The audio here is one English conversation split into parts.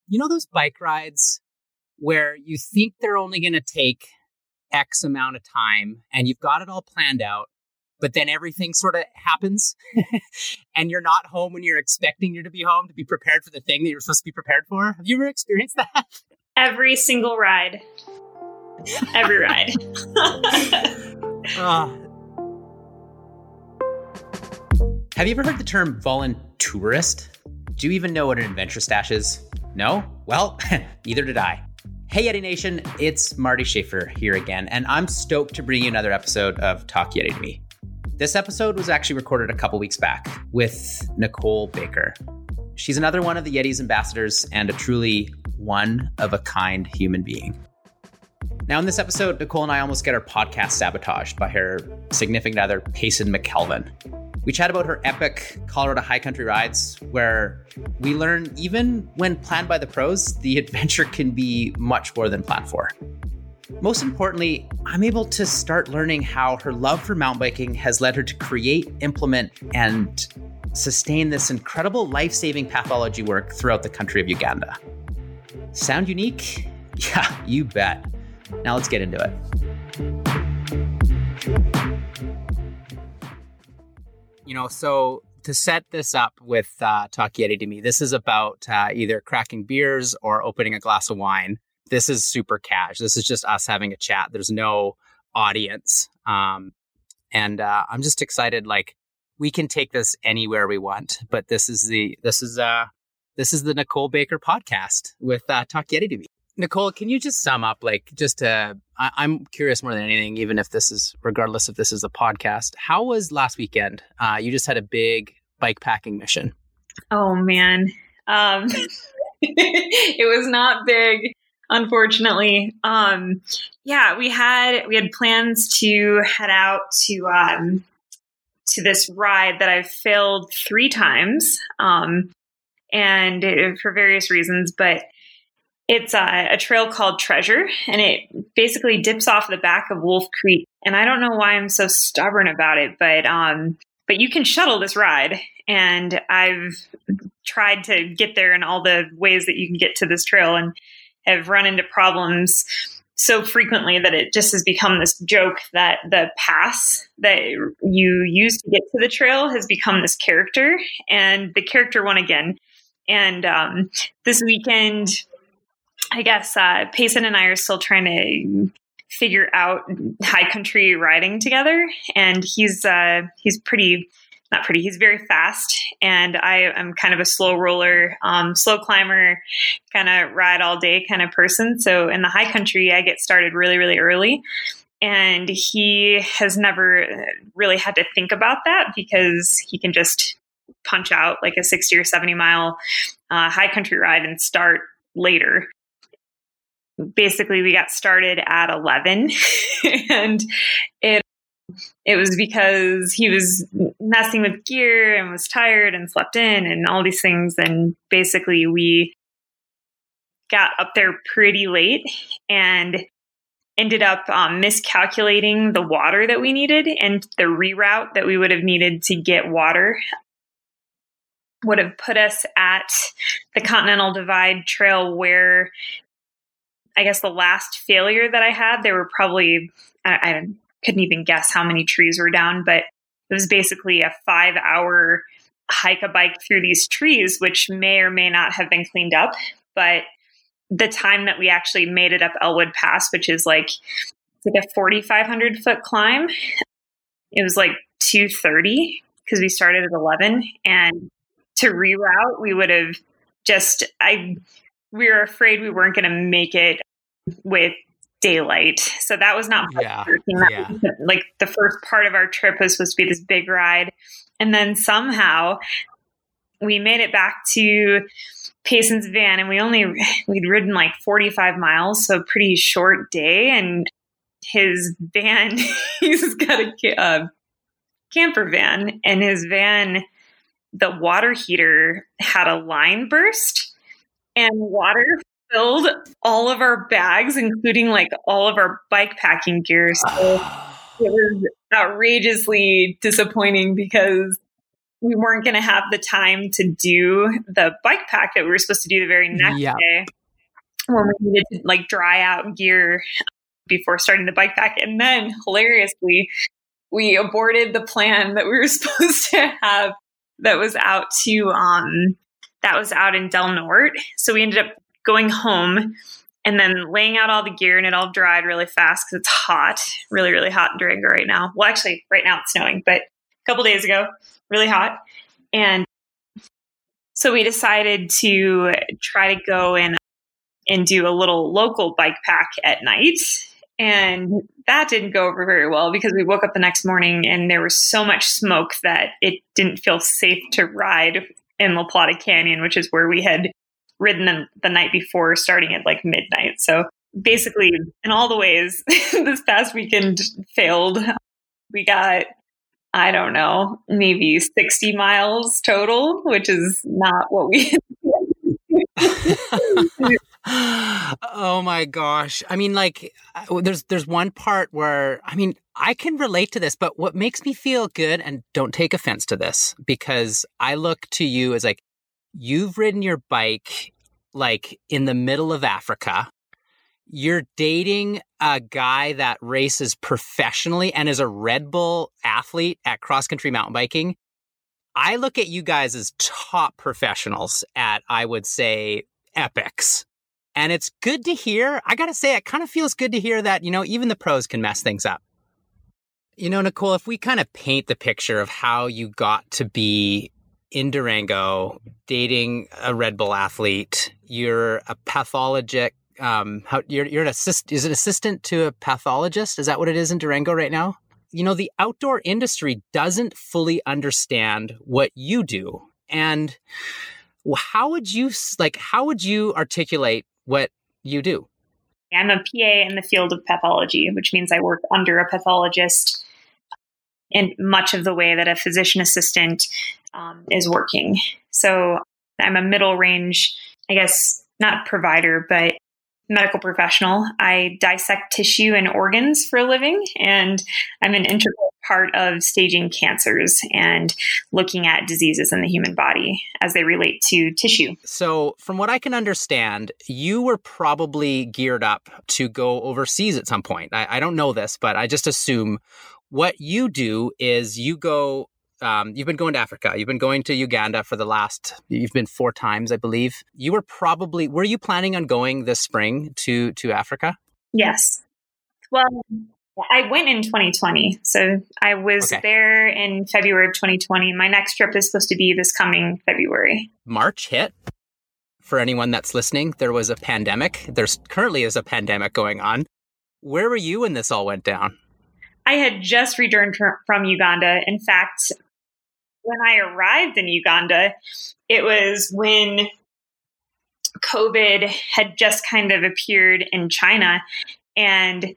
You know those bike rides where you think they're only going to take X amount of time and you've got it all planned out, but then everything sort of happens and you're not home when you're expecting you to be home to be prepared for the thing that you're supposed to be prepared for? Have you ever experienced that? Every single ride. Every ride. Have you ever heard the term voluntourist? Do you even know what an adventure stash is? No? Well, neither did I. Hey Yeti Nation, it's Marty Schaefer here again, and I'm stoked to bring you another episode of Talk Yeti to Me. This episode was actually recorded a couple weeks back with Nicole Baker. She's another one of the Yeti's ambassadors and a truly one-of-a-kind human being. Now, in this episode, Nicole and I almost get our podcast sabotaged by her significant other, Payson McKelvin. We chat about her epic Colorado high country rides, where we learn even when planned by the pros, the adventure can be much more than planned for. Most importantly, I'm able to start learning how her love for mountain biking has led her to create, implement, and sustain this incredible life-saving pathology work throughout the country of Uganda. Sound unique? Yeah, you bet. Now let's get into it. So to set this up with Talk Yeti to Me, this is about either cracking beers or opening a glass of wine. This is super cash. This is just us having a chat. There's no audience. And I'm just excited. Like, we can take this anywhere we want, but this is the Nicole Baker podcast with Talk Yeti to Me. Nicole, can you just sum up, I'm curious more than anything, even if regardless if this is a podcast, how was last weekend? You just had a big bike packing mission. Oh, man. It was not big, unfortunately. We had plans to head out to this ride that I've failed 3 times, and for various reasons, but it's a trail called Treasure, and it basically dips off the back of Wolf Creek. And I don't know why I'm so stubborn about it, but you can shuttle this ride, and I've tried to get there in all the ways that you can get to this trail, and have run into problems so frequently that it just has become this joke that the pass that you use to get to the trail has become this character, and the character won again. And this weekend, I guess Payson and I are still trying to figure out high country riding together, and he's very fast, and I'm kind of a slow roller, slow climber, kind of ride all day kind of person. So in the high country, I get started really, really early, and he has never really had to think about that because he can just punch out like a 60 or 70 mile high country ride and start later. Basically, we got started at 11 and it was because he was messing with gear and was tired and slept in and all these things. And basically we got up there pretty late and ended up miscalculating the water that we needed, and the reroute that we would have needed to get water would have put us at the Continental Divide Trail, where I guess the last failure that I had, there were probably, I couldn't even guess how many trees were down, but it was basically a 5-hour hike a bike through these trees, which may or may not have been cleaned up. But the time that we actually made it up Elwood Pass, which is like a 4,500 foot climb, it was like 2:30 because we started at 11. And to reroute, we would have we were afraid we weren't going to make it with daylight. So that was not like the first part of our trip was supposed to be this big ride. And then somehow we made it back to Payson's van, and we'd ridden like 45 miles. So pretty short day. And his van, he's got a camper van, and his van, the water heater had a line burst, and water filled all of our bags, including like all of our bike packing gear. So it was outrageously disappointing because we weren't going to have the time to do the bike pack that we were supposed to do the very next day, when we needed to like dry out gear before starting the bike pack. And then hilariously, we aborted the plan that we were supposed to have that was out in Del Norte. So we ended up going home and then laying out all the gear, and it all dried really fast because it's hot, really, really hot in Durango right now. Well, actually, right now it's snowing, but a couple days ago, really hot. And so we decided to try to go and do a little local bike pack at night. And that didn't go over very well because we woke up the next morning and there was so much smoke that it didn't feel safe to ride in La Plata Canyon, which is where we had ridden the night before, starting at like midnight. So basically, in all the ways, this past weekend failed. We got, I don't know, maybe 60 miles total, which is not what we Oh my gosh. I mean, like, there's one part where, I mean, I can relate to this, but what makes me feel good, and don't take offense to this, because I look to you as like, you've ridden your bike like in the middle of Africa. You're dating a guy that races professionally and is a Red Bull athlete at cross-country mountain biking. I look at you guys as top professionals at, I would say, epics. And it's good to hear. I got to say, it kind of feels good to hear that, you know, even the pros can mess things up. You know, Nicole, if we kind of paint the picture of how you got to be in Durango, dating a Red Bull athlete, you're a pathologist. You're an assistant to a pathologist? Is that what it is in Durango right now? You know, the outdoor industry doesn't fully understand what you do. And how would you articulate what you do? I'm a PA in the field of pathology, which means I work under a pathologist in much of the way that a physician assistant is working. So I'm a middle range, I guess, not provider, but medical professional. I dissect tissue and organs for a living, and I'm an integral part of staging cancers and looking at diseases in the human body as they relate to tissue. So from what I can understand, you were probably geared up to go overseas at some point. I don't know this, but I just assume what you do is you go, you've been going to Africa. You've been going to Uganda you've been 4 times, I believe. Were you planning on going this spring to Africa? Yes. Well, I went in 2020. So I was there in February of 2020. My next trip is supposed to be this coming February. March hit. For anyone that's listening, there was a pandemic. There currently is a pandemic going on. Where were you when this all went down? I had just returned from Uganda. In fact, when I arrived in Uganda, it was when COVID had just kind of appeared in China, and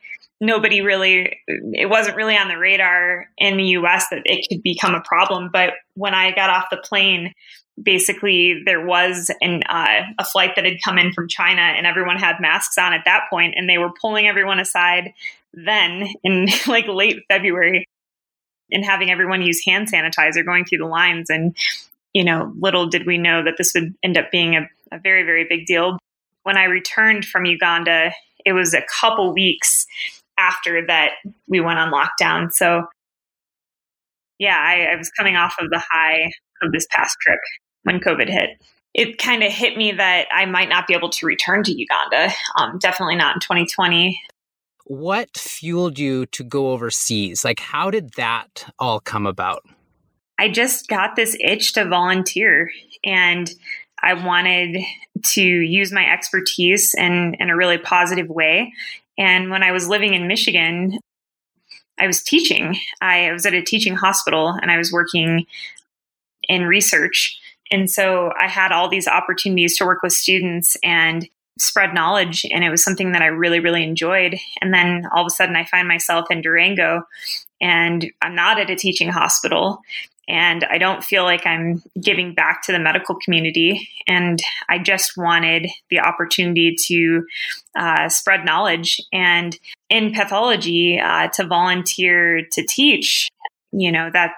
it wasn't really on the radar in the US that it could become a problem. But when I got off the plane, basically there was a flight that had come in from China, and everyone had masks on at that point, and they were pulling everyone aside then in like late February and having everyone use hand sanitizer going through the lines. And, you know, little did we know that this would end up being a very, very big deal. When I returned from Uganda, it was a couple weeks after that we went on lockdown. So yeah, I was coming off of the high of this past trip when COVID hit. It kind of hit me that I might not be able to return to Uganda. Definitely not in 2020. What fueled you to go overseas? Like, how did that all come about? I just got this itch to volunteer, and I wanted to use my expertise in a really positive way. And when I was living in Michigan, I was teaching. I was at a teaching hospital, and I was working in research. And so I had all these opportunities to work with students and spread knowledge. And it was something that I really, really enjoyed. And then all of a sudden I find myself in Durango, and I'm not at a teaching hospital, and I don't feel like I'm giving back to the medical community. And I just wanted the opportunity to spread knowledge, and in pathology to volunteer to teach. You know,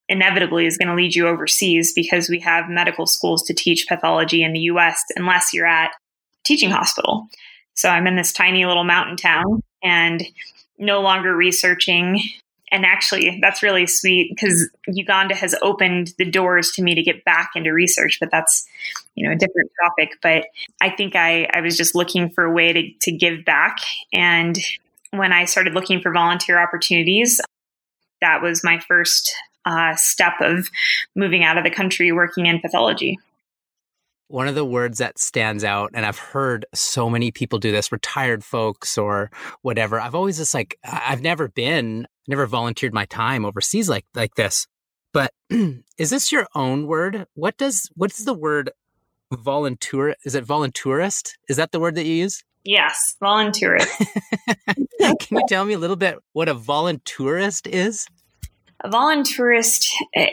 inevitably is going to lead you overseas because we have medical schools to teach pathology in the US unless you're at a teaching hospital. So I'm in this tiny little mountain town and no longer researching. And actually, that's really sweet because Uganda has opened the doors to me to get back into research, but that's, a different topic. But I think I was just looking for a way to give back. And when I started looking for volunteer opportunities, that was my first step of moving out of the country, working in pathology. One of the words that stands out, and I've heard so many people do this, retired folks or whatever. I've always just I've never volunteered my time overseas like this. But is this your own word? What's the word volunteer? Is it volunteerist? Is that the word that you use? Yes, volunteerist. Can you tell me a little bit what a volunteerist is? A volunteerist,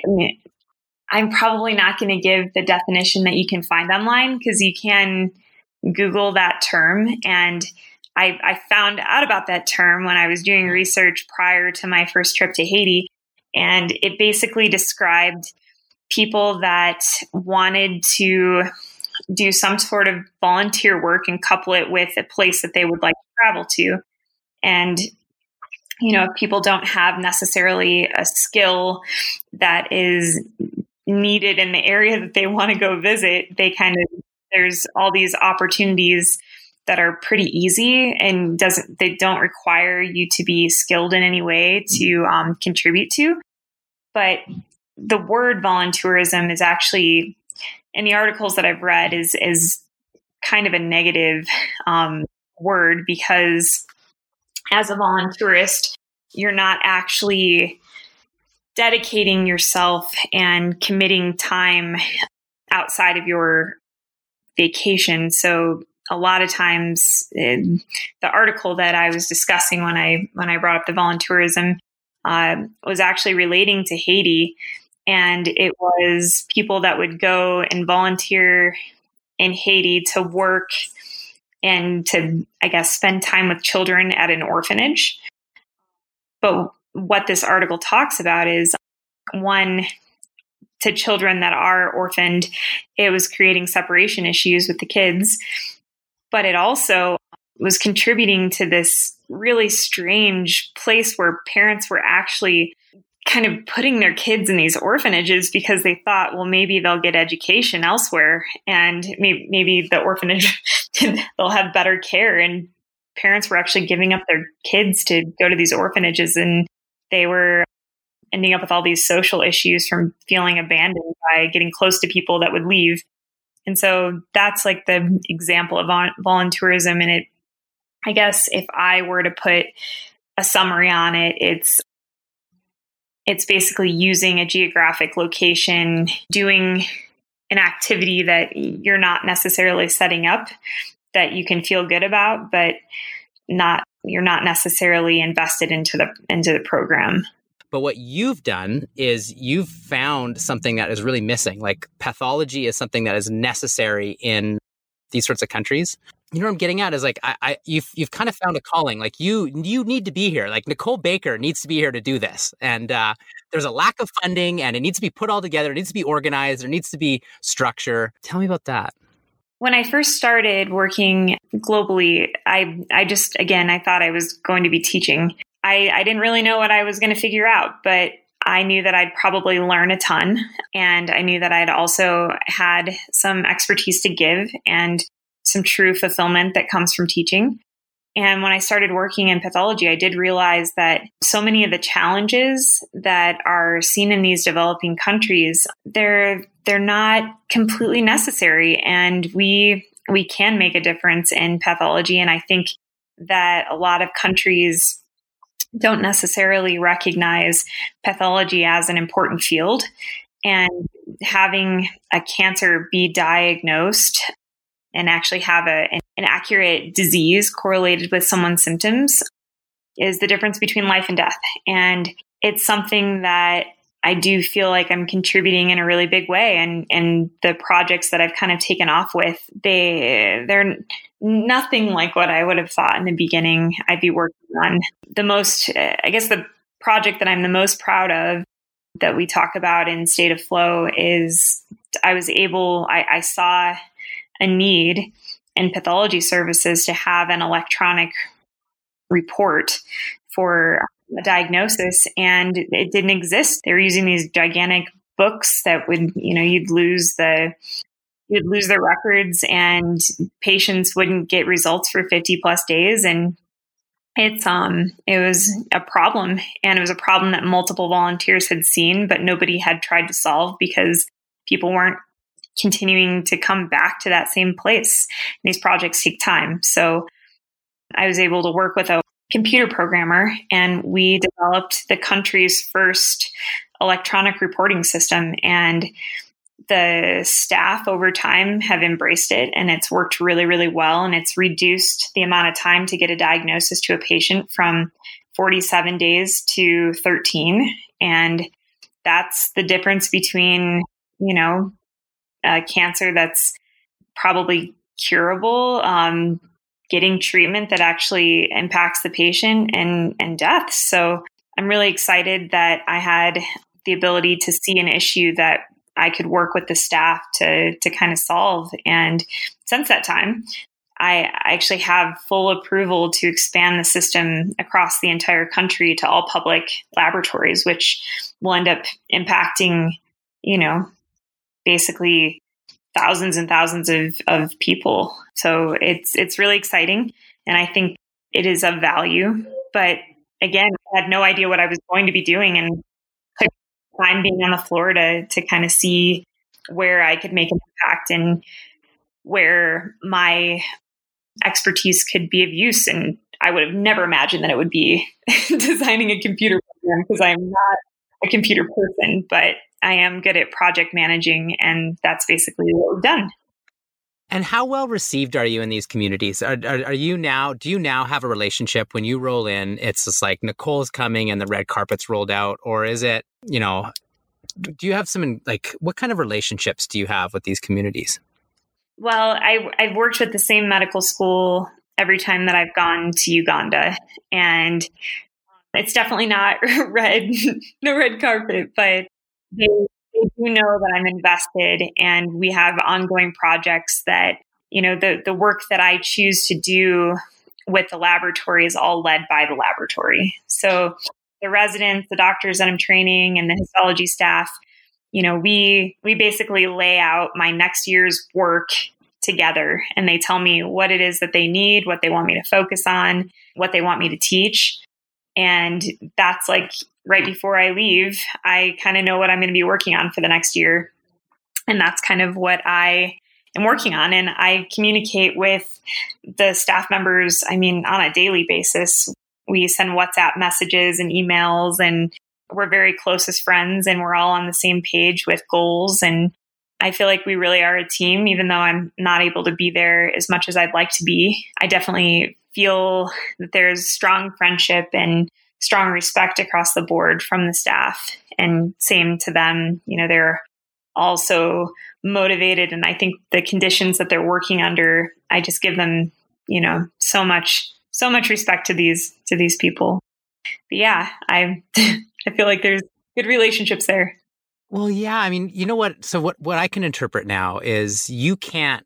I'm probably not going to give the definition that you can find online because you can Google that term. And I found out about that term when I was doing research prior to my first trip to Haiti. And it basically described people that wanted to do some sort of volunteer work and couple it with a place that they would like to travel to. And if people don't have necessarily a skill that is needed in the area that they want to go visit, there's all these opportunities that are pretty easy and they don't require you to be skilled in any way to contribute to. But the word volunteerism is actually, in the articles that I've read, is kind of a negative word because as a volunteerist, you're not actually dedicating yourself and committing time outside of your vacation. So a lot of times the article that I was discussing when I brought up the volunteerism was actually relating to Haiti. And it was people that would go and volunteer in Haiti to work and to, I guess, spend time with children at an orphanage. But what this article talks about is, one, to children that are orphaned, it was creating separation issues with the kids, but it also was contributing to this really strange place where parents were actually kind of putting their kids in these orphanages because they thought, well, maybe they'll get education elsewhere and maybe the orphanage, they'll have better care. And parents were actually giving up their kids to go to these orphanages, and they were ending up with all these social issues from feeling abandoned by getting close to people that would leave. And so that's like the example of volunteerism. And I guess if I were to put a summary on it, it's basically using a geographic location, doing an activity that you're not necessarily setting up, that you can feel good about, but you're not necessarily invested into the program. But what you've done is you've found something that is really missing. Like pathology is something that is necessary in these sorts of countries. You know what I'm getting at is you've kind of found a calling. Like you need to be here. Like Nicole Baker needs to be here to do this. And there's a lack of funding and it needs to be put all together. It needs to be organized. There needs to be structure. Tell me about that. When I first started working globally, I thought I was going to be teaching. I didn't really know what I was going to figure out, but I knew that I'd probably learn a ton. And I knew that I'd also had some expertise to give and some true fulfillment that comes from teaching. And when I started working in pathology, I did realize that so many of the challenges that are seen in these developing countries, they're not completely necessary. And we can make a difference in pathology. And I think that a lot of countries don't necessarily recognize pathology as an important field. And having a cancer be diagnosed and actually have an accurate disease correlated with someone's symptoms is the difference between life and death. And it's something that I do feel like I'm contributing in a really big way. And the projects that I've kind of taken off with, they're nothing like what I would have thought in the beginning I'd be working on. The project that I'm the most proud of that we talk about in State of Flow is I saw a need in pathology services to have an electronic report for a diagnosis, and it didn't exist. They were using these gigantic books that would, you'd lose the records, and patients wouldn't get results for 50 plus days. And it was a problem, and it was a problem that multiple volunteers had seen, but nobody had tried to solve because people weren't continuing to come back to that same place. And these projects take time. So I was able to work with a computer programmer, and we developed the country's first electronic reporting system. And the staff over time have embraced it, and it's worked really, really well. And it's reduced the amount of time to get a diagnosis to a patient from 47 days to 13. And that's the difference between, cancer that's probably curable, getting treatment that actually impacts the patient, and death. So I'm really excited that I had the ability to see an issue that I could work with the staff to kind of solve. And since that time, I actually have full approval to expand the system across the entire country to all public laboratories, which will end up impacting, basically thousands and thousands of people. So it's really exciting. And I think it is of value. But again, I had no idea what I was going to be doing, and took time being on the floor to kind of see where I could make an impact and where my expertise could be of use. And I would have never imagined that it would be designing a computer program, because I'm not a computer person, but I am good at project managing, and that's basically what we've done. And how well received are you in these communities? Do you now have a relationship when you roll in? It's just like Nicole's coming and the red carpet's rolled out, or is it, do you have what kind of relationships do you have with these communities? Well, I've worked with the same medical school every time that I've gone to Uganda, and it's definitely not no red carpet, but they do know that I'm invested, and we have ongoing projects that, the work that I choose to do with the laboratory is all led by the laboratory. So the residents, the doctors that I'm training, and the histology staff, we basically lay out my next year's work together, and they tell me what it is that they need, what they want me to focus on, what they want me to teach. And that's like right before I leave, I kind of know what I'm going to be working on for the next year. And that's kind of what I am working on. And I communicate with the staff members, on a daily basis. We send WhatsApp messages and emails, and we're very close as friends, and we're all on the same page with goals. And I feel like we really are a team, even though I'm not able to be there as much as I'd like to be. I definitely feel that there's strong friendship and strong respect across the board from the staff, and same to them. They're also motivated, and I think the conditions that they're working under, I just give them, so much respect to these people. But yeah, I feel like there's good relationships there. Well, yeah, you know what? So what I can interpret now is you can't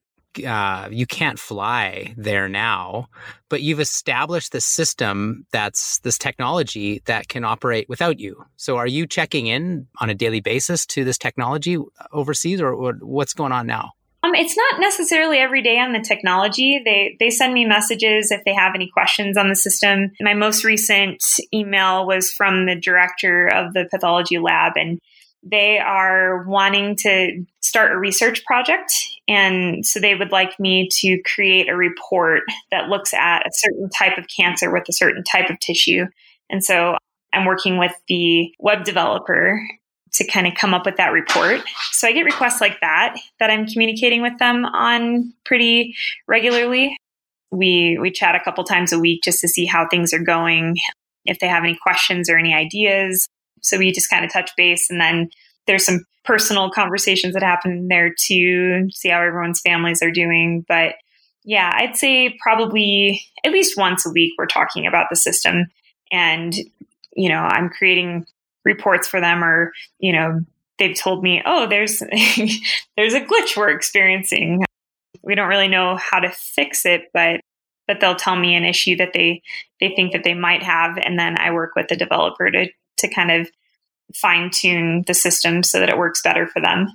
fly there now, but you've established this system, that's this technology that can operate without you. So are you checking in on a daily basis to this technology overseas, or what's going on now? It's not necessarily every day on the technology. They send me messages if they have any questions on the system. My most recent email was from the director of the pathology lab, and they are wanting to start a research project. And so they would like me to create a report that looks at a certain type of cancer with a certain type of tissue. And so I'm working with the web developer to kind of come up with that report. So I get requests like that I'm communicating with them on pretty regularly. We chat a couple times a week just to see how things are going, if they have any questions or any ideas. So we just kind of touch base, and then there's some personal conversations that happen there too, see how everyone's families are doing. But yeah, I'd say probably at least once a week we're talking about the system, and I'm creating reports for them, or, they've told me, oh, there's there's a glitch we're experiencing. We don't really know how to fix it, but they'll tell me an issue that they think that they might have. And then I work with the developer to kind of fine tune the system so that it works better for them.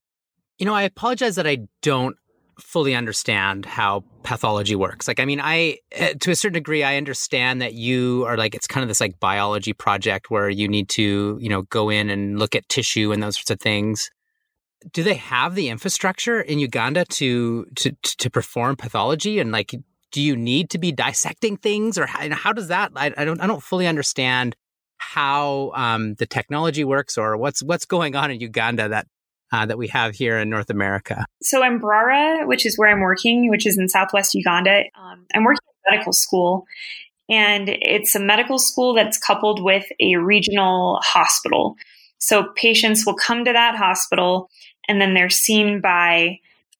I apologize that I don't fully understand how pathology works. Like, I mean, to a certain degree, I understand that you are like, it's kind of this like biology project where you need to, go in and look at tissue and those sorts of things. Do they have the infrastructure in Uganda to perform pathology? And like, do you need to be dissecting things, or how does that? I don't fully understand how the technology works, or what's going on in Uganda that we have here in North America. So Mbarara, which is where I'm working, which is in Southwest Uganda, I'm working at a medical school, and it's a medical school that's coupled with a regional hospital. So patients will come to that hospital, and then they're seen by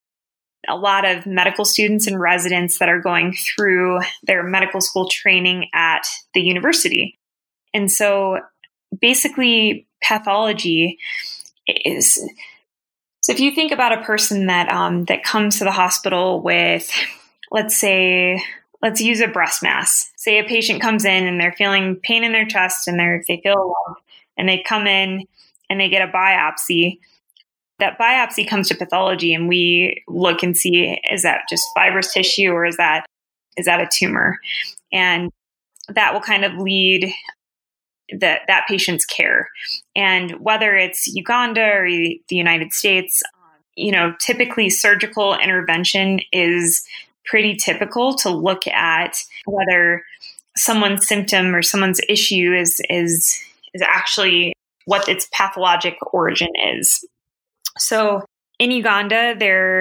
a lot of medical students and residents that are going through their medical school training at the university. And so basically pathology is... So if you think about a person that comes to the hospital with, let's use a breast mass. Say a patient comes in and they're feeling pain in their chest and they feel alone, and they come in and they get a biopsy. That biopsy comes to pathology, and we look and see, is that just fibrous tissue, or is that a tumor? And that will kind of lead that patient's care. And whether it's Uganda or the United States, typically surgical intervention is pretty typical to look at whether someone's symptom or someone's issue is actually what its pathologic origin is. So in Uganda,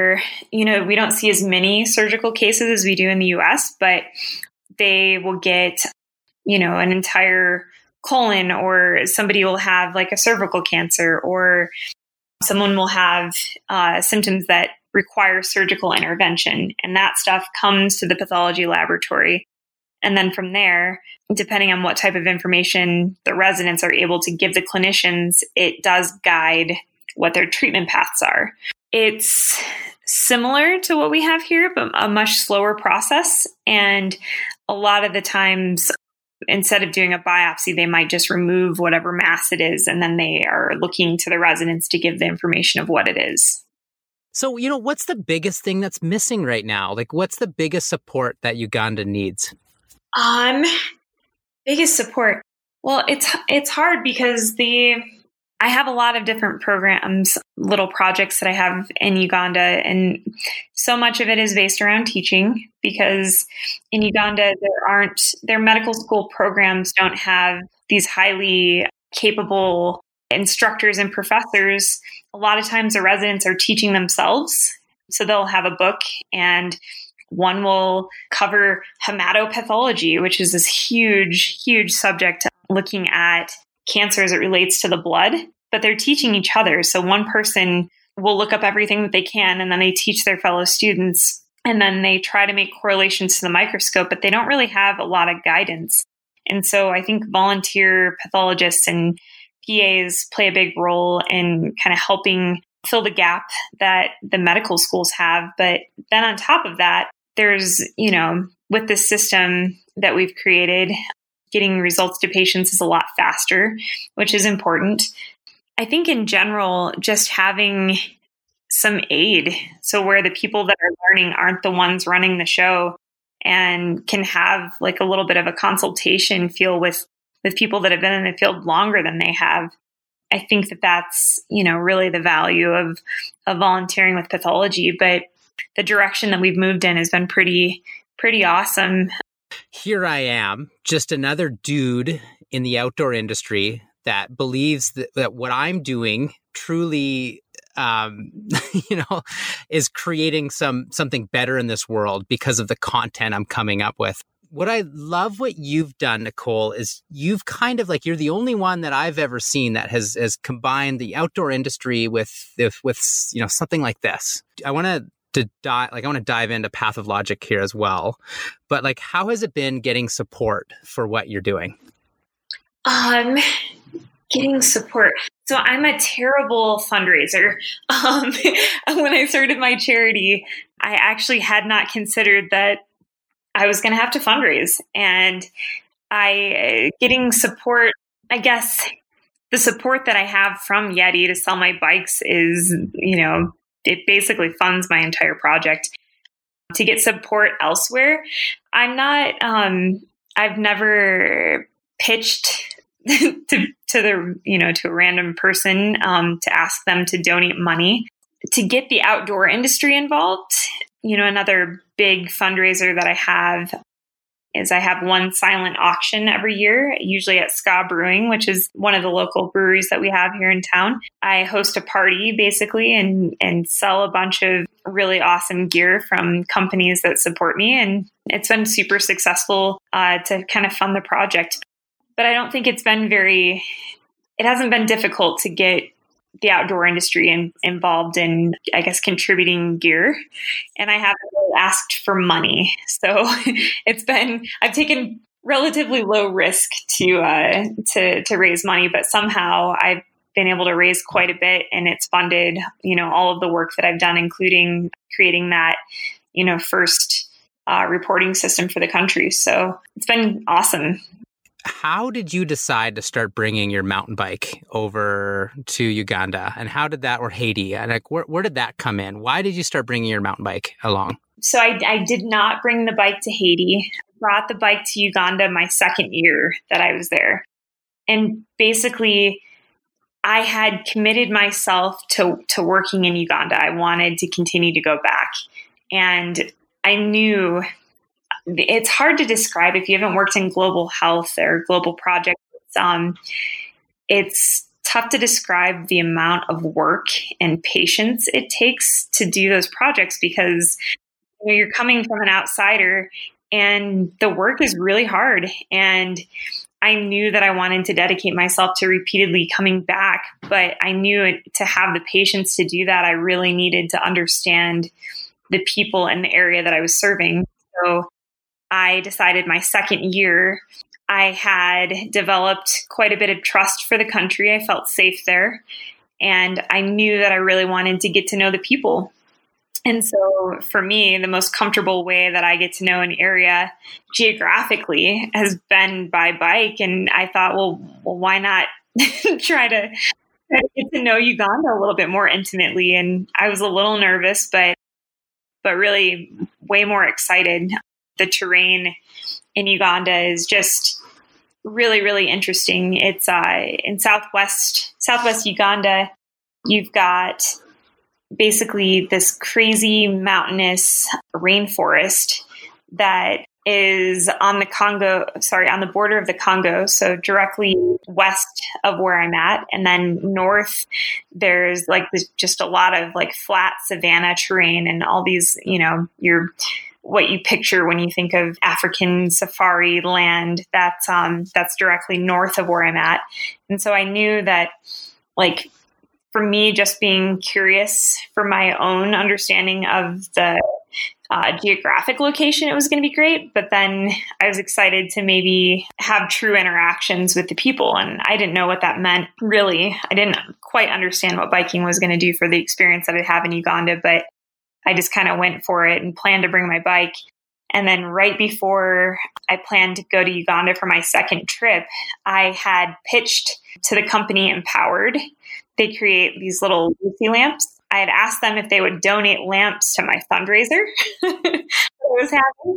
we don't see as many surgical cases as we do in the US, but they will get, an entire colon, or somebody will have like a cervical cancer, or someone will have symptoms that require surgical intervention. And that stuff comes to the pathology laboratory. And then from there, depending on what type of information the residents are able to give the clinicians, it does guide what their treatment paths are. It's similar to what we have here, but a much slower process. And a lot of the times, instead of doing a biopsy, they might just remove whatever mass it is, and then they are looking to the residents to give the information of what it is. So, what's the biggest thing that's missing right now? Like, what's the biggest support that Uganda needs? Biggest support. Well, it's hard because I have a lot of different programs, little projects that I have in Uganda, and so much of it is based around teaching, because in Uganda, their medical school programs don't have these highly capable instructors and professors. A lot of times the residents are teaching themselves. So they'll have a book, and one will cover hematopathology, which is this huge, huge subject looking at cancer as it relates to the blood, but they're teaching each other. So one person will look up everything that they can, and then they teach their fellow students, and then they try to make correlations to the microscope, but they don't really have a lot of guidance. And so I think volunteer pathologists and PAs play a big role in kind of helping fill the gap that the medical schools have. But then on top of that, there's, with this system that we've created, getting results to patients is a lot faster, which is important. I think in general, just having some aid. So where the people that are learning aren't the ones running the show, and can have like a little bit of a consultation feel with people that have been in the field longer than they have. I think that that's, really the value of volunteering with pathology. But the direction that we've moved in has been pretty awesome. Here I am, just another dude in the outdoor industry that believes that what I'm doing truly, is creating something better in this world because of the content I'm coming up with. What I love what you've done, Nicole, is you've kind of you're the only one that I've ever seen that has combined the outdoor industry with something like this. I want to dive into Path of Logic here as well. But how has it been getting support for what you're doing? Getting support. So I'm a terrible fundraiser. When I started my charity, I actually had not considered that I was going to have to fundraise. And getting support, I guess the support that I have from Yeti to sell my bikes is, it basically funds my entire project. To get support elsewhere, I've never pitched to a random person to ask them to donate money. To get the outdoor industry involved, another big fundraiser that I have is I have one silent auction every year, usually at Ska Brewing, which is one of the local breweries that we have here in town. I host a party basically and sell a bunch of really awesome gear from companies that support me. And it's been super successful to kind of fund the project. But I don't think it hasn't been difficult to get the outdoor industry involved in, I guess, contributing gear. And I haven't really asked for money. So I've taken relatively low risk to raise money, but somehow I've been able to raise quite a bit, and it's funded, all of the work that I've done, including creating that, first reporting system for the country. So it's been awesome. How did you decide to start bringing your mountain bike over to Uganda, and how did that, or Haiti, and where did that come in? Why did you start bringing your mountain bike along? So I did not bring the bike to Haiti. I brought the bike to Uganda my second year that I was there. And basically, I had committed myself to working in Uganda. I wanted to continue to go back. And I knew it's hard to describe if you haven't worked in global health or global projects. It's tough to describe the amount of work and patience it takes to do those projects, because you're coming from an outsider and the work is really hard. And I knew that I wanted to dedicate myself to repeatedly coming back, but I knew to have the patience to do that, I really needed to understand the people in the area that I was serving. So I decided my second year, I had developed quite a bit of trust for the country. I felt safe there. And I knew that I really wanted to get to know the people. And so for me, the most comfortable way that I get to know an area geographically has been by bike. And I thought, well, why not try to get to know Uganda a little bit more intimately? And I was a little nervous, but really way more excited. The terrain in Uganda is just really, really interesting. It's in southwest Uganda. You've got basically this crazy mountainous rainforest that is on the border of the Congo, so directly west of where I'm at. And then north, there's just a lot of flat savanna terrain and all these, what you picture when you think of African safari land. That's directly north of where I'm at. And so I knew that, for me, just being curious for my own understanding of the geographic location, it was going to be great. But then I was excited to maybe have true interactions with the people. And I didn't know what that meant, really. I didn't quite understand what biking was going to do for the experience that I'd have in Uganda, but I just kind of went for it and planned to bring my bike. And then right before I planned to go to Uganda for my second trip, I had pitched to the company Empowered. They create these little Lucy lamps. I had asked them if they would donate lamps to my fundraiser that I was having.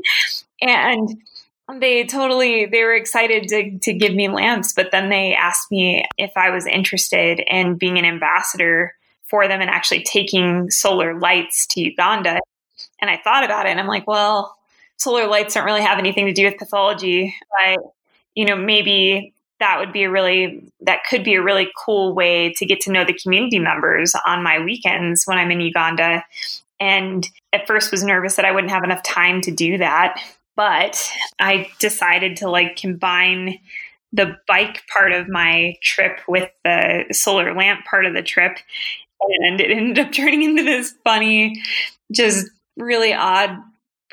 And they were excited to give me lamps, but then they asked me if I was interested in being an ambassador for them and actually taking solar lights to Uganda. And I thought about it and I'm like, well, solar lights don't really have anything to do with pathology, but maybe that could be a really cool way to get to know the community members on my weekends when I'm in Uganda. And at first was nervous that I wouldn't have enough time to do that. But I decided to combine the bike part of my trip with the solar lamp part of the trip. And it ended up turning into this funny, just really odd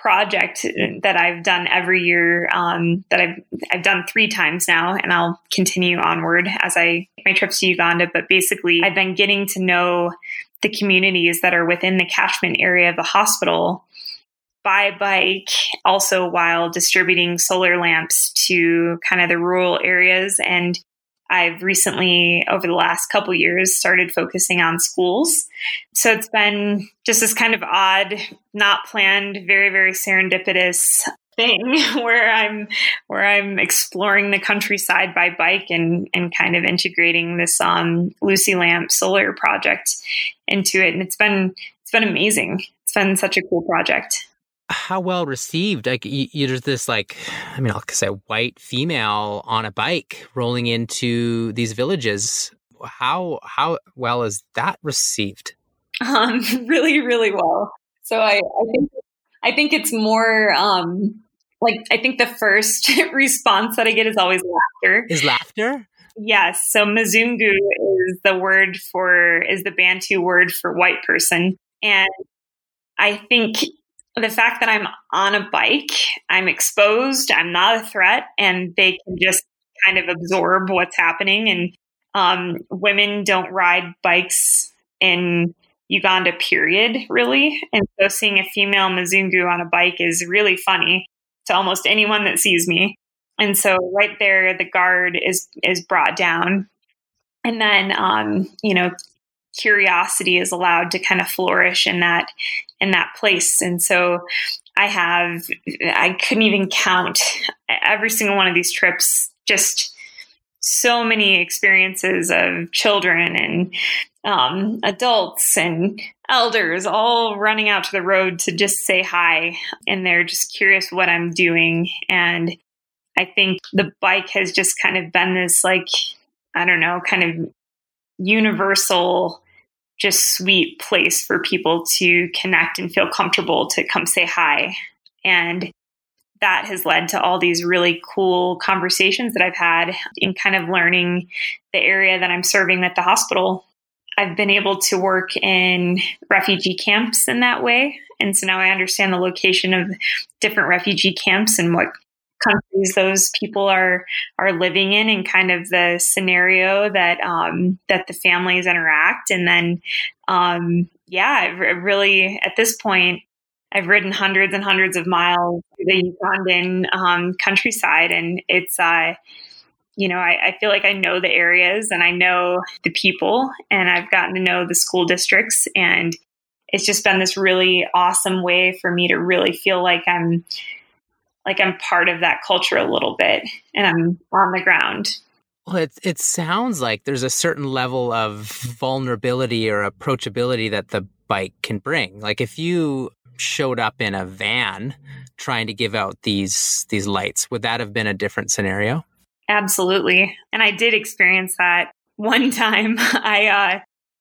project that I've done every year, that I've done 3 times now, and I'll continue onward as I make my trips to Uganda. But basically, I've been getting to know the communities that are within the catchment area of the hospital by bike, also while distributing solar lamps to kind of the rural areas. And I've recently, over the last couple years, started focusing on schools. So it's been just this kind of odd, not planned, very, very serendipitous thing where I'm exploring the countryside by bike and kind of integrating this Lucy Lamp solar project into it. And it's been amazing. It's been such a cool project. How well received? Like there's this I'll say white female on a bike rolling into these villages. How well is that received? Really, really well. So I think it's more I think the first response that I get is always laughter. Is laughter? Yes. So Mzungu is the Bantu word for white person, and I think the fact that I'm on a bike, I'm exposed, I'm not a threat, and they can just kind of absorb what's happening. And women don't ride bikes in Uganda, period, really. And so seeing a female Mzungu on a bike is really funny to almost anyone that sees me. And so right there, the guard is brought down. And then, curiosity is allowed to kind of flourish in that place. And so I couldn't even count every single one of these trips, just so many experiences of children and adults and elders all running out to the road to just say hi. And they're just curious what I'm doing. And I think the bike has just kind of been this kind of universal, just sweet place for people to connect and feel comfortable to come say hi. And that has led to all these really cool conversations that I've had in kind of learning the area that I'm serving at the hospital. I've been able to work in refugee camps in that way. And so now I understand the location of different refugee camps and what countries those people are living in, and kind of the scenario that the families interact. And then, really at this point, I've ridden hundreds and hundreds of miles through the Ugandan countryside, and it's I feel like I know the areas and I know the people, and I've gotten to know the school districts, and it's just been this really awesome way for me to really feel like I'm part of that culture a little bit, and I'm on the ground. Well, it sounds like there's a certain level of vulnerability or approachability that the bike can bring. Like if you showed up in a van trying to give out these lights, would that have been a different scenario? Absolutely. And I did experience that one time. I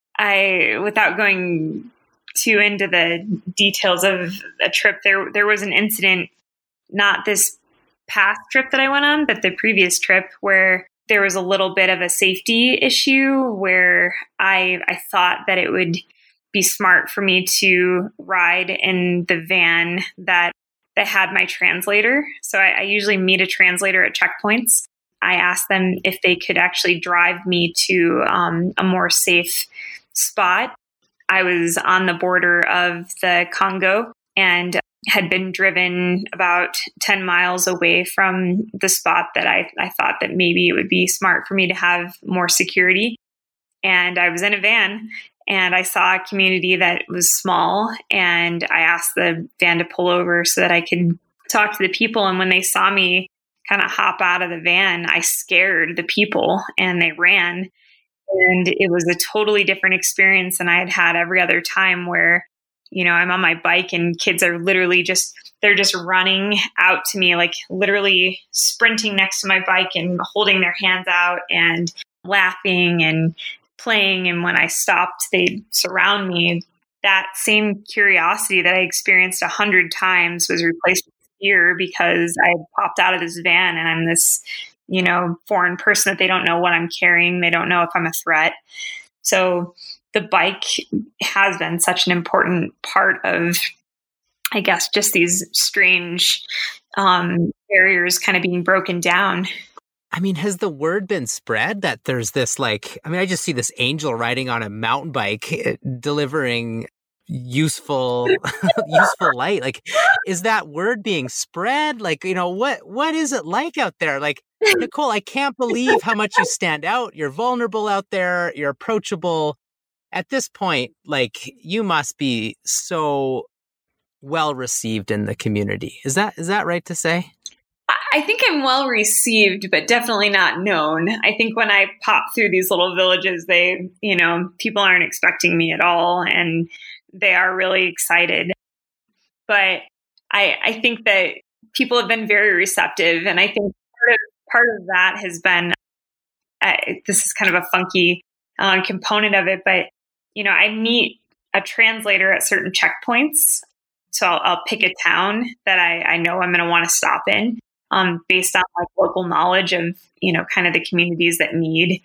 without going too into the details of a trip, there was an incident, not this past trip that I went on, but the previous trip, where there was a little bit of a safety issue where I thought that it would be smart for me to ride in the van that had my translator. So I usually meet a translator at checkpoints. I asked them if they could actually drive me to a more safe spot. I was on the border of the Congo and had been driven about 10 miles away from the spot that I thought that maybe it would be smart for me to have more security. And I was in a van and I saw a community that was small, and I asked the van to pull over so that I could talk to the people. And when they saw me kind of hop out of the van, I scared the people and they ran. And it was a totally different experience than I had had every other time, where I'm on my bike and kids are literally they're just running out to me, like literally sprinting next to my bike and holding their hands out and laughing and playing. And when I stopped, they'd surround me. That same curiosity that I experienced 100 times was replaced with fear, because I popped out of this van and I'm this, foreign person that they don't know what I'm carrying. They don't know if I'm a threat. So the bike has been such an important part of I guess, just these strange barriers kind of being broken down. I mean, has the word been spread that there's this I just see this angel riding on a mountain bike delivering useful light. Is that word being spread? What is it like out there? Nicole, I can't believe how much you stand out. You're vulnerable out there. You're approachable. At this point, you must be so well received in the community. Is that right to say? I think I'm well received, but definitely not known. I think when I pop through these little villages, people aren't expecting me at all, and they are really excited. But I think that people have been very receptive, and I think part of that has been, this is kind of a funky component of it, but I meet a translator at certain checkpoints. So I'll pick a town that I know I'm going to want to stop in, based on local knowledge of, kind of the communities that need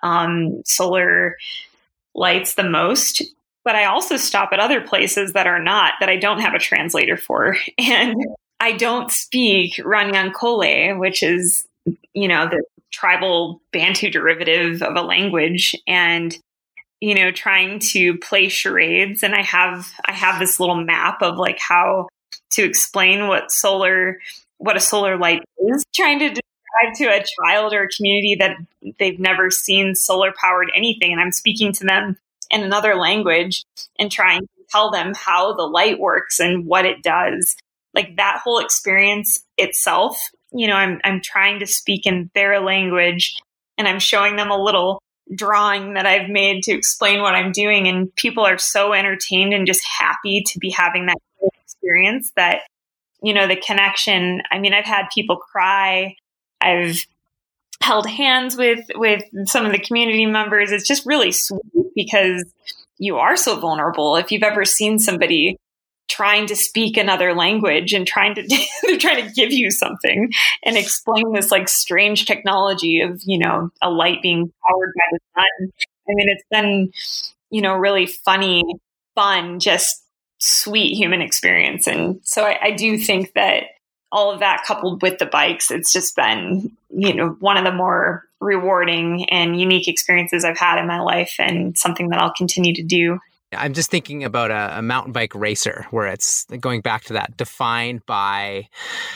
solar lights the most. But I also stop at other places that I don't have a translator for. And I don't speak Runyankole, which is, the tribal Bantu derivative of a language. And trying to play charades. And I have this little map of how to explain what a solar light is, trying to describe to a child or a community that they've never seen solar powered anything. And I'm speaking to them in another language and trying to tell them how the light works and what it does. That whole experience itself, I'm trying to speak in their language, and I'm showing them a little drawing that I've made to explain what I'm doing. And people are so entertained and just happy to be having that experience that, the connection. I mean, I've had people cry. I've held hands with some of the community members. It's just really sweet because you are so vulnerable. If you've ever seen somebody trying to speak another language and they're trying to give you something and explain this strange technology of, a light being powered by the sun. I mean, it's been, really fun, just sweet human experience. And so I do think that all of that coupled with the bikes, it's just been, one of the more rewarding and unique experiences I've had in my life, and something that I'll continue to do. I'm just thinking about a mountain bike racer where it's going back to that, defined by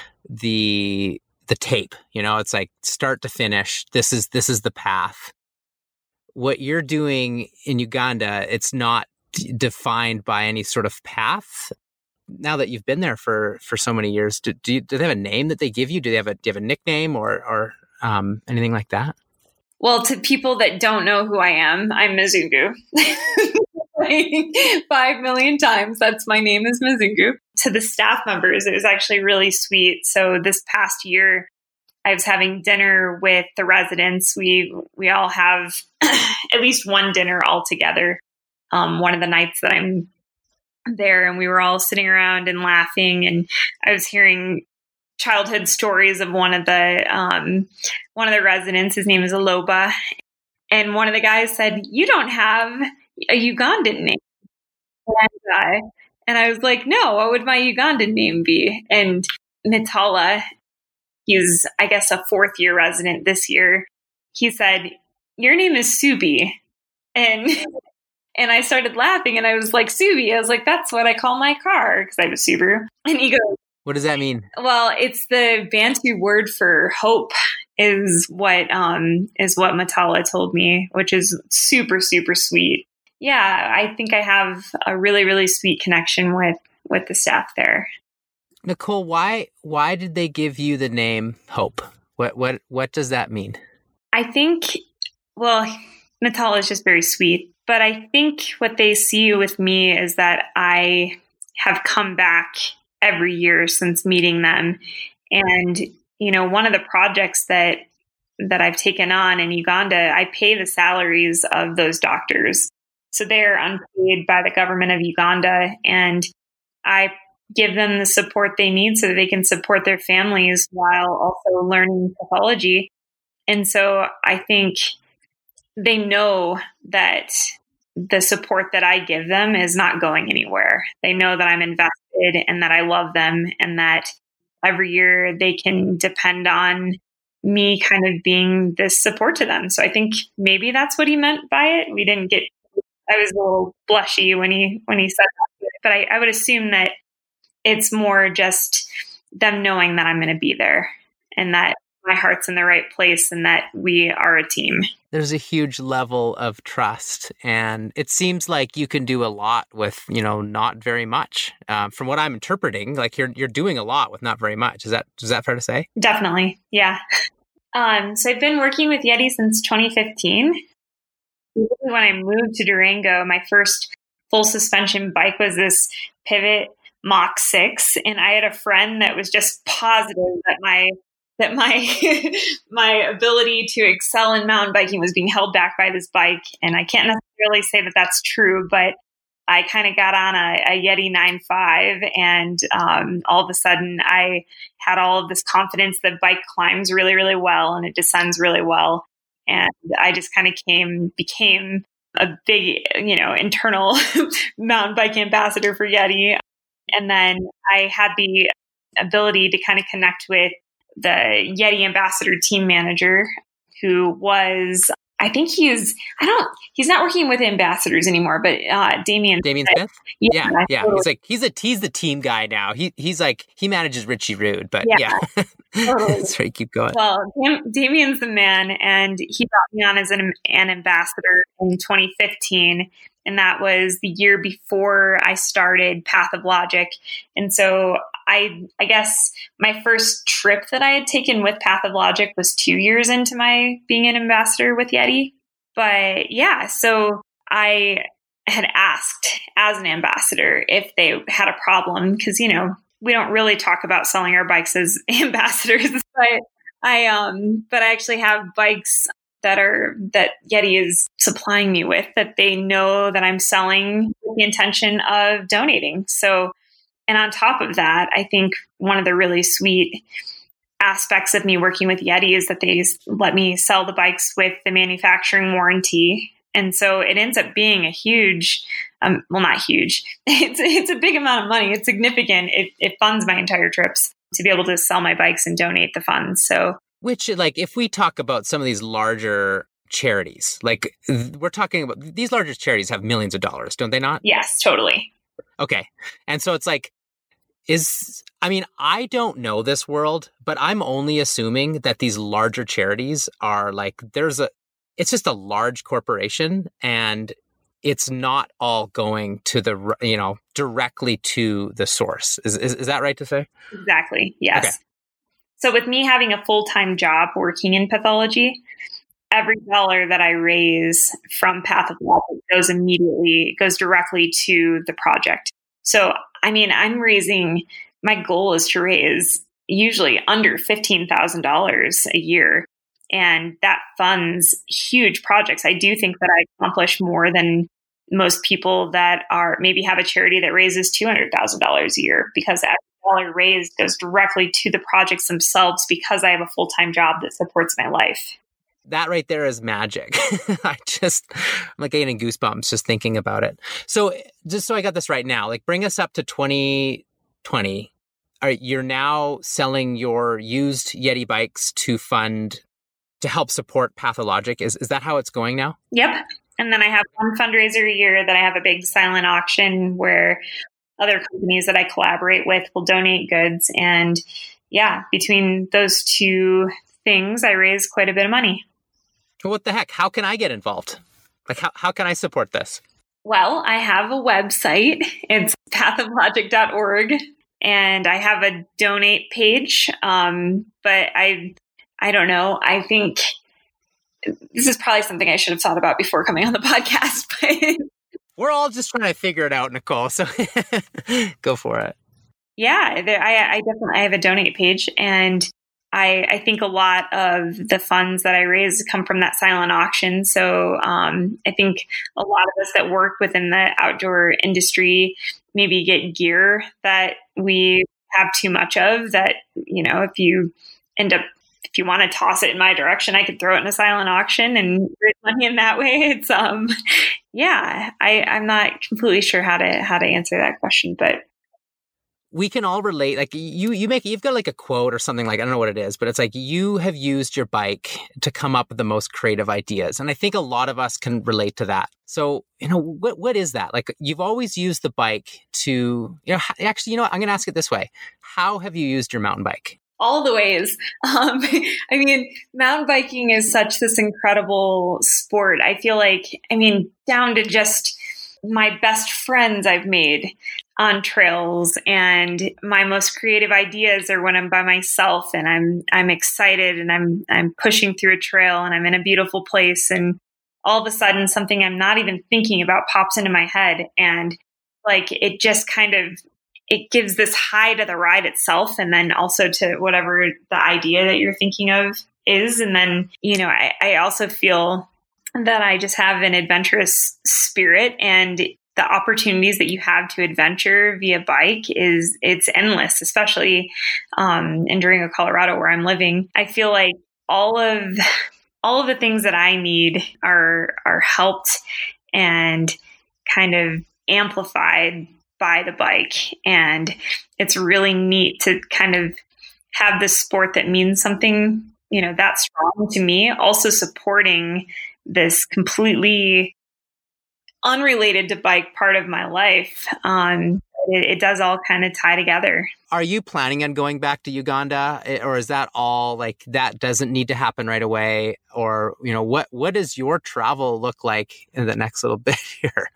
the tape. It's start to finish. This is the path. What you're doing in Uganda, it's not defined by any sort of path. Now that you've been there for so many years, do they have a name that they give you? Do you have a nickname or anything like that? Well, to people that don't know who I am, I'm Mzungu. 5 million times. That's my name is Mzungu. To the staff members, it was actually really sweet. So this past year, I was having dinner with the residents. We all have at least one dinner all together. One of the nights that I'm there, and we were all sitting around and laughing, and I was hearing childhood stories of one of the residents. His name is Aloba, and one of the guys said, "You don't have a Ugandan name." And I was like, "No, what would my Ugandan name be?" And Mitala, he's, I guess, a 4th year resident this year. He said, "Your name is Subi." And I started laughing, and I was like, "Subi." I was like, "That's what I call my car," because I have a Subaru. And he goes, "What does that mean?" Well, it's the Bantu word for hope, is what Matala told me, which is super, super sweet. Yeah, I think I have a really, really sweet connection with the staff there. Nicole, why did they give you the name Hope? What does that mean? I think, well, Matala is just very sweet, but I think what they see with me is that I have come back every year since meeting them. And, one of the projects that I've taken on in Uganda, I pay the salaries of those doctors. So they're unpaid by the government of Uganda, and I give them the support they need so that they can support their families while also learning pathology. And so I think they know that the support that I give them is not going anywhere. They know that I'm invested and that I love them, and that every year they can depend on me kind of being this support to them. So I think maybe that's what he meant by it. I was a little blushy when he said that, but I would assume that it's more just them knowing that I'm going to be there and that my heart's in the right place and that we are a team. There's a huge level of trust, and it seems like you can do a lot with, not very much. From what I'm interpreting, like you're doing a lot with not very much. Is that fair to say? Definitely. Yeah. So I've been working with Yeti since 2015. When I moved to Durango, my first full suspension bike was this Pivot Mach 6. And I had a friend that was just positive that my my ability to excel in mountain biking was being held back by this bike. And I can't necessarily say that that's true, but I kind of got on a Yeti 9.5, and all of a sudden I had all of this confidence that bike climbs really, really well and it descends really well. And I just kind of became a big, internal mountain bike ambassador for Yeti. And then I had the ability to kind of connect with the Yeti ambassador team manager, who was, I think he's not working with ambassadors anymore, but Damien Smith. Yeah. Totally. He's the team guy now. He manages Richie Rude, but yeah. Totally. Sorry, keep going. Well, Damien's the man, and he brought me on as an ambassador in 2015. And that was the year before I started Path of Logic. And so I guess my first trip that I had taken with Path of Logic was 2 years into my being an ambassador with Yeti. But yeah, so I had asked as an ambassador if they had a problem, because, we don't really talk about selling our bikes as ambassadors, but I actually have bikes that Yeti is supplying me with that they know that I'm selling with the intention of donating. So, and on top of that, I think one of the really sweet aspects of me working with Yeti is that they let me sell the bikes with the manufacturing warranty. And so it ends up being a huge, not huge, it's a big amount of money. It's significant. It funds my entire trips to be able to sell my bikes and donate the funds. So, which, like, if we talk about some of these larger charities, like we're talking about, these larger charities have millions of dollars, don't they not? Yes, totally. Okay. And so it's like, I don't know this world, but I'm only assuming that these larger charities are like, it's just a large corporation, and it's not all going to directly to the source. Is that right to say? Exactly. Yes. Okay. So with me having a full-time job working in pathology, every dollar that I raise from Path of Logic goes directly to the project. So, my goal is to raise usually under $15,000 a year. And that funds huge projects. I do think that I accomplish more than most people that maybe have a charity that raises $200,000 a year, because every dollar raised goes directly to the projects themselves, because I have a full-time job that supports my life. That right there is magic. I'm like getting goosebumps just thinking about it. So just so I got this right now, like bring us up to 2020. You're now selling your used Yeti bikes to help support Path of Logic. Is that how it's going now? Yep. And then I have one fundraiser a year that I have a big silent auction where other companies that I collaborate with will donate goods. And yeah, between those two things, I raise quite a bit of money. What the heck? How can I get involved? Like, how can I support this? Well, I have a website. It's pathoflogic.org, and I have a donate page. But I don't know. I think this is probably something I should have thought about before coming on the podcast. But we're all just trying to figure it out, Nicole. So go for it. Yeah, I definitely have a donate page, and I think a lot of the funds that I raise come from that silent auction. So I think a lot of us that work within the outdoor industry maybe get gear that we have too much of, that, if you if you want to toss it in my direction, I could throw it in a silent auction and raise money in that way. It's yeah, I'm not completely sure how to answer that question, but we can all relate. Like you've got like a quote or something, like, I don't know what it is, but it's like, you have used your bike to come up with the most creative ideas. And I think a lot of us can relate to that. So, what is that? Like, you've always used the bike to, actually, I'm going to ask it this way. How have you used your mountain bike? All the ways. I mean, mountain biking is such this incredible sport. I feel like, down to just my best friends I've made on trails, and my most creative ideas are when I'm by myself and I'm excited and I'm pushing through a trail and I'm in a beautiful place, and all of a sudden something I'm not even thinking about pops into my head, and like it just kind of, it gives this high to the ride itself, and then also to whatever the idea that you're thinking of is. And then, I also feel that I just have an adventurous spirit, and the opportunities that you have to adventure via bike it's endless, especially in Durango, Colorado, where I'm living. I feel like all of the things that I need are helped and kind of amplified by the bike. And it's really neat to kind of have this sport that means something, that strong to me, also supporting this completely unrelated to bike part of my life. It does all kind of tie together. Are you planning on going back to Uganda, or is that all like, that doesn't need to happen right away? Or, what does your travel look like in the next little bit here?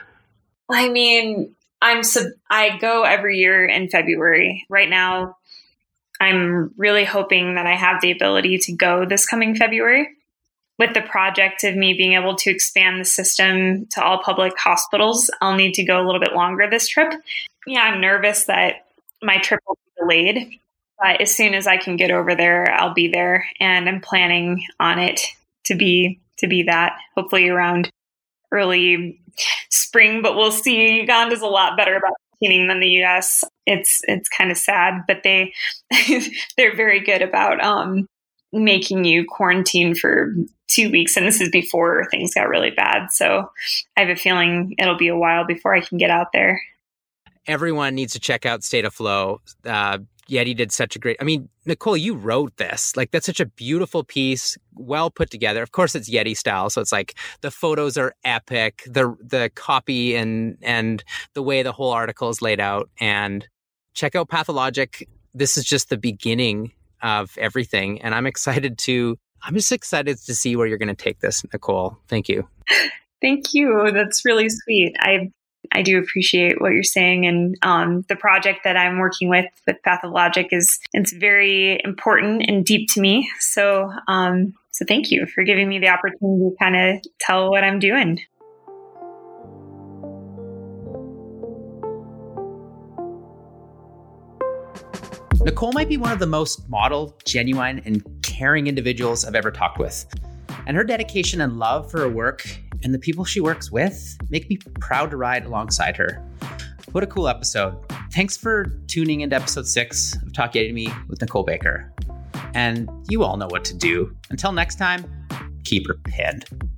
I go every year in February. Right now, I'm really hoping that I have the ability to go this coming February. With the project of me being able to expand the system to all public hospitals, I'll need to go a little bit longer this trip. Yeah, I'm nervous that my trip will be delayed, but as soon as I can get over there, I'll be there. And I'm planning on it to be that, hopefully around early spring, but we'll see. Uganda's a lot better about quarantining than the US. It's kind of sad, but they're very good about making you quarantine for 2 weeks. And this is before things got really bad. So I have a feeling it'll be a while before I can get out there. Everyone needs to check out State of Flow. Yeti did such a great, Nicole, you wrote this. Like, that's such a beautiful piece, well put together. Of course, it's Yeti style. So it's like the photos are epic, the copy and the way the whole article is laid out. And check out Pathologic. This is just the beginning of everything. And I'm just excited to see where you're going to take this, Nicole. Thank you. Thank you. That's really sweet. I do appreciate what you're saying. And the project that I'm working with Pathologic it's very important and deep to me. So thank you for giving me the opportunity to kind of tell what I'm doing. Nicole might be one of the most model, genuine, and caring individuals I've ever talked with. And her dedication and love for her work and the people she works with make me proud to ride alongside her. What a cool episode. Thanks for tuning into episode 6 of Talk Yeti to Me with Nicole Baker. And you all know what to do. Until next time, keep her pinned.